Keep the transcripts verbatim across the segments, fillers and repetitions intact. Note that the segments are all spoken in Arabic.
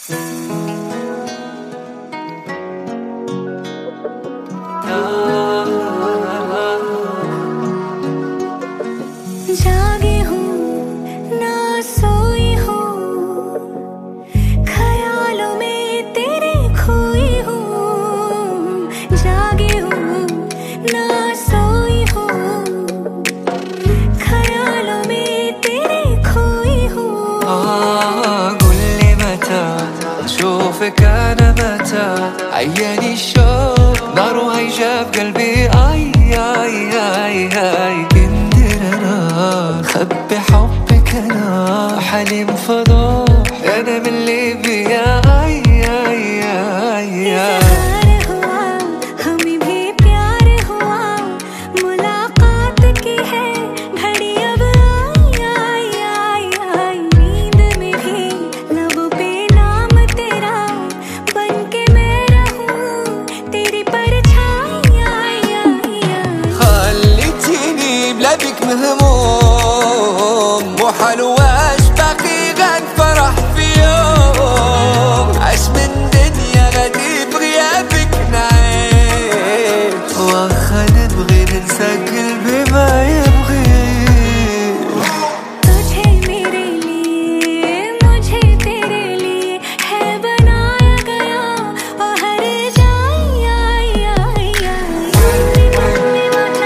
जागी हूँ ना सोई हूँ, ख्यालों में तेरे खोई हूँ। जागी हूँ ना सोई हूँ, ख्यालों में तेरे खोई हूँ. قول لي متى أشوفك أنا متى، عياني الشوق نار هيجا بقلبي. آي آي آي آي خبي حبك أنا حليم فضوح، أنا من اللي بيا. آي آي آي آي हुआ हमें भी प्यार हुआ, मुलाकात की है घड़ी अब आई आई आई. नींद में भी लबों पे नाम तेरा, बन के मैं रहूं तेरी परछाई. आई आई आई خليتيني بلا بك مهموم، وحلواش باقي غاد فرح في يوم. عاش من دنيا غادي بغيابك نعيش، واخا نبغي ننسى قلبي ما يبغي. तुझे मेरे लिए मुझे तेरे लिए है बनाया गया, और हर जाई आई आई आई. मन्नी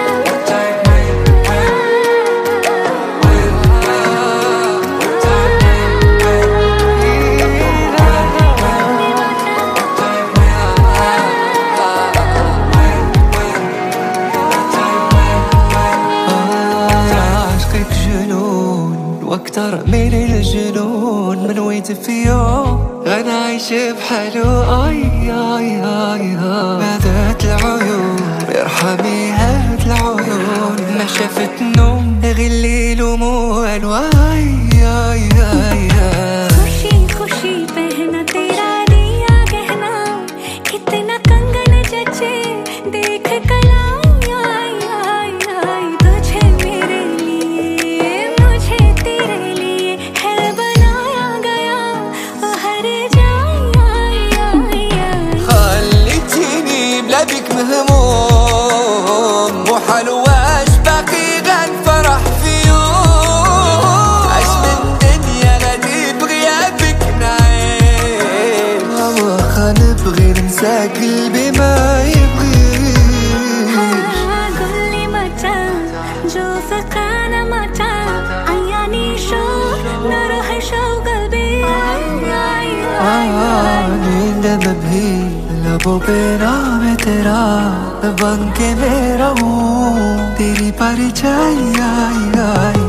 عشقك جنون واكتر من الجنون، من ويت في يوم غنعيش بحالو. اي اي اي ما ذات العيون ارحمي هاد العيون، ما شافت نوم غير الليل وموال. واي اي اي اي खुशी खुशी पहना तेरा दिया गहना, कितना कंगन जचे देख कलाई. आई आई आई तुझे मेरे लिए मुझे तेरे लिए है बनाया गया, और हर जाई आई आई आई. خليتيني بلا بك مهموم، وحلواش باقي غاد فرح في يوم. عاش من دنيا غادي بغيابك نعيش، واخا نبغي ننسى قلبي ما يبغيش. قول لي متى जो فقانا متى، عياني شوق نار है शौक قلبي. आई आई आई नींद में भी लबों पे नाम है तेरा, बन के मैं रहूं तेरी परछाई. आई आई